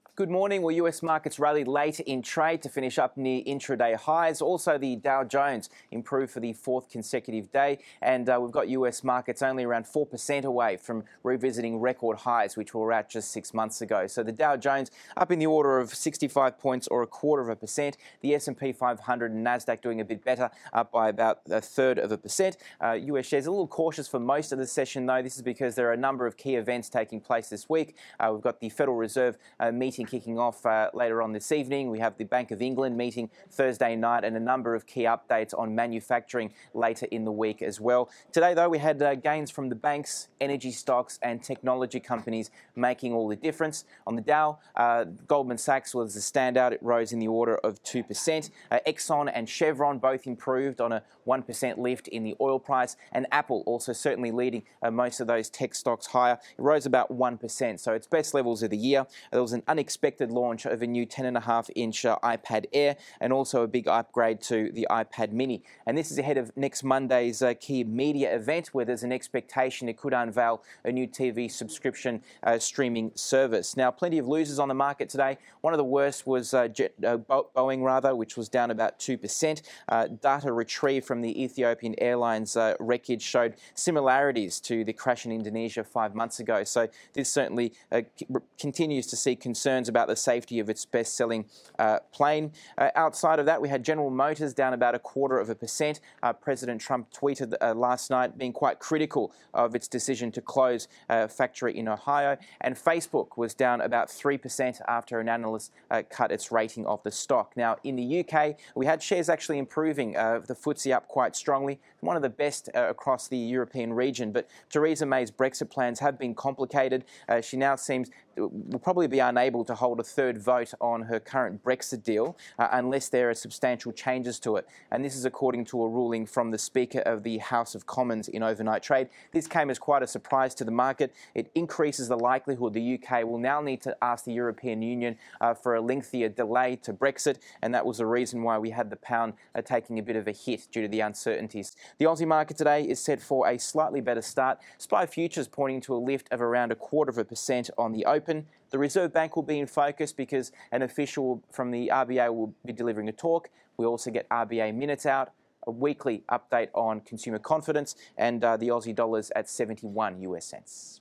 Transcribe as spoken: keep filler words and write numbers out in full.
Good morning. Well, U S markets rallied late in trade to finish up near intraday highs. Also, the Dow Jones improved for the fourth consecutive day. And uh, we've got U S markets only around four percent away from revisiting record highs, which we were at just six months ago. So the Dow Jones up in the order of sixty-five points or a quarter of a percent. The S and P five hundred and NASDAQ doing a bit better, up by about a third of a percent. Uh, U S shares a little cautious for most of the session, though. This is because there are a number of key events taking place this week. Uh, we've got the Federal Reserve uh, meeting kicking off uh, later on this evening. We have the Bank of England meeting Thursday night and a number of key updates on manufacturing later in the week as well. Today, though, we had uh, gains from the banks, energy stocks and technology companies making all the difference. On the Dow, uh, Goldman Sachs was the standout. It rose in the order of two percent. Uh, Exxon and Chevron both improved on a one percent lift in the oil price, and Apple also certainly leading uh, most of those tech stocks higher. It rose about one percent, so its best levels of the year. There was an unexpected launch of a new ten point five inch uh, iPad Air and also a big upgrade to the iPad Mini. And this is ahead of next Monday's uh, key media event, where there's an expectation it could unveil a new T V subscription uh, streaming service. Now, plenty of losers on the market today. One of the worst was uh, Jet, uh, Boeing, rather, which was down about two percent. Uh, data retrieved from the Ethiopian Airlines uh, wreckage showed similarities to the crash in Indonesia five months ago. So this certainly uh, continues to see concerns about the safety of its best-selling uh, plane. Uh, outside of that, we had General Motors down about a quarter of a percent. Uh, President Trump tweeted uh, last night being quite critical of its decision to close a factory in Ohio. And Facebook was down about three percent after an analyst uh, cut its rating of the stock. Now, in the U K, we had shares actually improving, uh, the F T S E up quite strongly, one of the best uh, across the European region. But Theresa May's Brexit plans have been complicated. Uh, she now seems will probably be unable to hold a third vote on her current Brexit deal uh, unless there are substantial changes to it. And this is according to a ruling from the Speaker of the House of Commons in overnight trade. This came as quite a surprise to the market. It increases the likelihood the U K will now need to ask the European Union uh, for a lengthier delay to Brexit, and that was the reason why we had the pound uh, taking a bit of a hit due to the uncertainties. The Aussie market today is set for a slightly better start. S P I futures pointing to a lift of around a quarter of a percent on the open. The Reserve Bank will be in focus because an official from the R B A will be delivering a talk. We also get R B A minutes out, a weekly update on consumer confidence, and uh, the Aussie dollars at seventy-one U S cents.